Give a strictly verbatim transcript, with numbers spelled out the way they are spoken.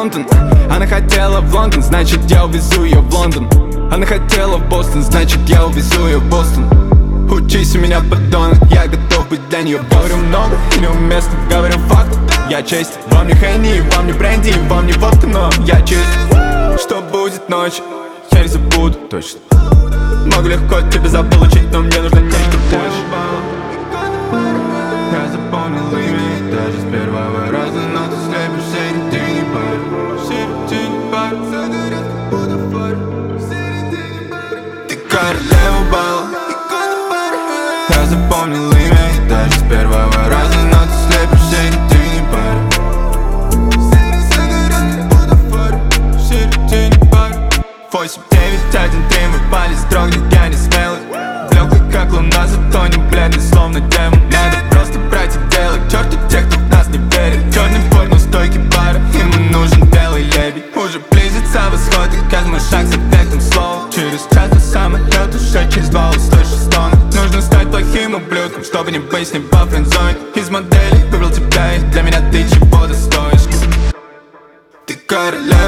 Лондон. Она хотела в Лондон, значит я увезу ее в Лондон. Она хотела в Бостон, значит я увезу ее в Бостон. Учись у меня, подонок, я готов быть для нее. Говорю много и неуместно, говорю факт. Я честь, вам не хайни, вам не бренди, вам не водка, но я чист. Что будет ночью, я не забуду точно. Могу легко тебе заполучить, но мне нужно нечто больше. Я запомнил имя, даже с первого раза, но ты слепишь в середине пары. В середине пары, загорят, как будто фары. В середине пары. Ты королева бала. Я запомнил имя, даже с первого раза, но ты слепишь в середине пары. Загорят, как будто фары. В середине пары. Восемь, девять, один, три, мой палец дрогнет, я не смелый. Блеклый, как луна, зато не бледный, словно демон. Надо просто брать и делать, черт у тех, кто в нас не верит. Черный форт, но стойкий пара, ему нужен белый лебедь. Уже близится восход, и каждый мой шаг с эффектом слова. Через час до самолета, уже через два услышу стоны. Нужно стать плохим ублюдком, чтобы не быть с ним по френдзоне. Из моделей выбрал тебя, и для меня ты чего-то стоишь. Ты короля.